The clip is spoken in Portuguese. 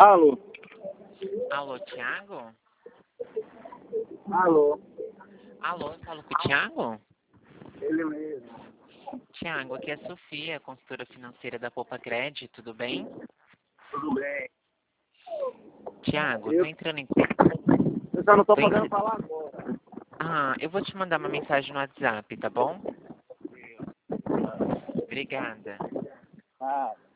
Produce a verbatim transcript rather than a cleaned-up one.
Alô? Alô, Thiago? Alô? Alô, eu falo com o Thiago? Ele mesmo. Thiago, aqui é a Sofia, consultora financeira da Poupa Cred, tudo bem? Tudo bem. Thiago, Eu, tô entrando em... eu só não tô tô podendo entrando... falar agora. Ah, eu vou te mandar uma mensagem no WhatsApp, tá bom? Obrigada. Ah.